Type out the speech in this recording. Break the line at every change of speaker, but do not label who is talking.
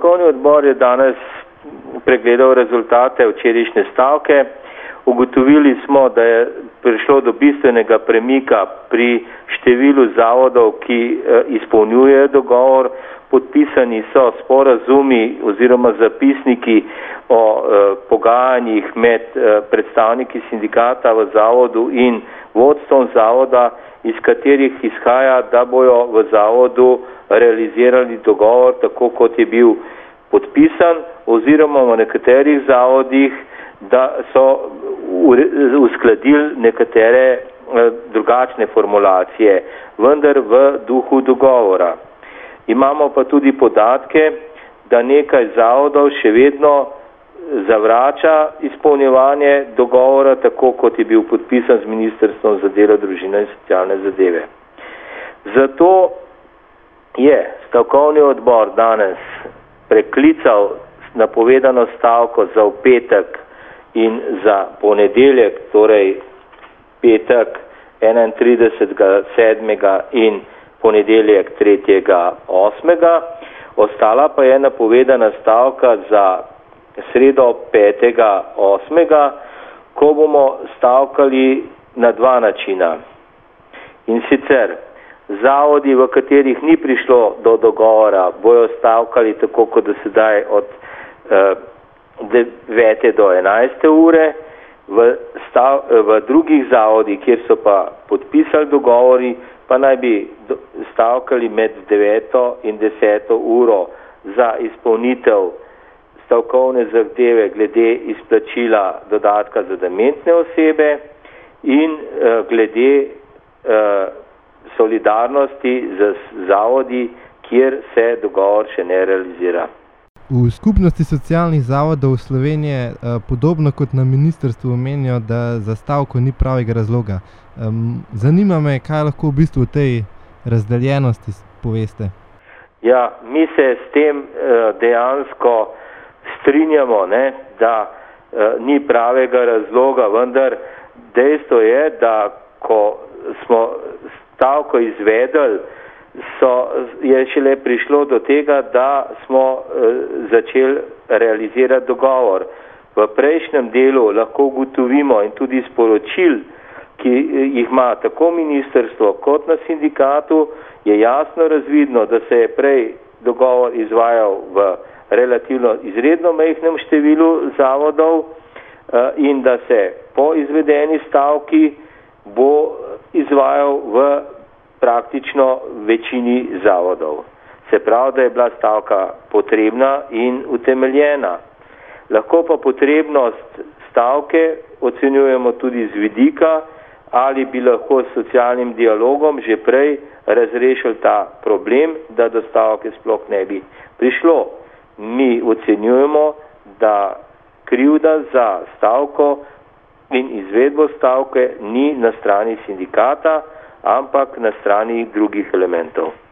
Stavkovni odbor je danes pregledal rezultate včerajšnje stavke. Ugotovili smo, da je prišlo do bistvenega premika pri številu zavodov, ki izpolnjujejo dogovor. Podpisani so sporazumi oziroma zapisniki o pogajanjih med predstavniki sindikata v zavodu in vodstvom zavoda, iz katerih izhaja, da bojo v zavodu realizirali dogovor tako, kot je bil podpisan, oziroma v nekaterih zavodih, da so uskladili nekatere drugačne formulacije, vendar v duhu dogovora. Imamo pa tudi podatke, da nekaj zavodov še vedno zavrača izpolnjevanje dogovora, tako kot je bil podpisan z Ministrstvom za delo, družino in socialne zadeve. Zato je stavkovni odbor danes preklical napovedano stavko za v petek in za ponedeljek, torej petek 31.7. in ponedeljek 3.8. Ostala pa je napovedana stavka za sredo 5.8., ko bomo stavkali na dva načina. In sicer zavodi, v katerih ni prišlo do dogovora, bojo stavkali tako kot do sedaj od 9. do 11. ure, v drugih zavodih, kjer so pa podpisali dogovori, pa naj bi stavkali med 9. in 10. uro za izpolnitev stavkovne zahteve glede izplačila dodatka za dementne osebe in glede solidarnosti z zavodi, kjer se dogovor še ne realizira.
V skupnosti socialnih zavodov Slovenije podobno kot na ministrstvu menijo, da za stavko ni pravega razloga. Zanima me, kaj lahko v bistvu v tej razdeljenosti poveste.
Ja, mi se s tem dejansko strinjamo, da ni pravega razloga, vendar dejstvo je, da ko smo stavko izvedeli, je šele prišlo do tega, da smo začeli realizirati dogovor. V prejšnjem delu lahko ugotovimo in tudi sporočil, ki jih ima tako ministrstvo kot na sindikatu, je jasno razvidno, da se je prej dogovor izvajal v relativno izredno majhnem številu zavodov in da se po izvedeni stavki bo izvajal v praktično večini zavodov. Se pravi, da je bila stavka potrebna in utemeljena. Lahko pa potrebnost stavke ocenjujemo tudi z vidika, ali bi lahko s socialnim dialogom že prej razrešili ta problem, da do stavke sploh ne bi prišlo. Mi ocenjujemo, da krivda za stavko in izvedbo stavke ni na strani sindikata, ampak na strani drugih elementov.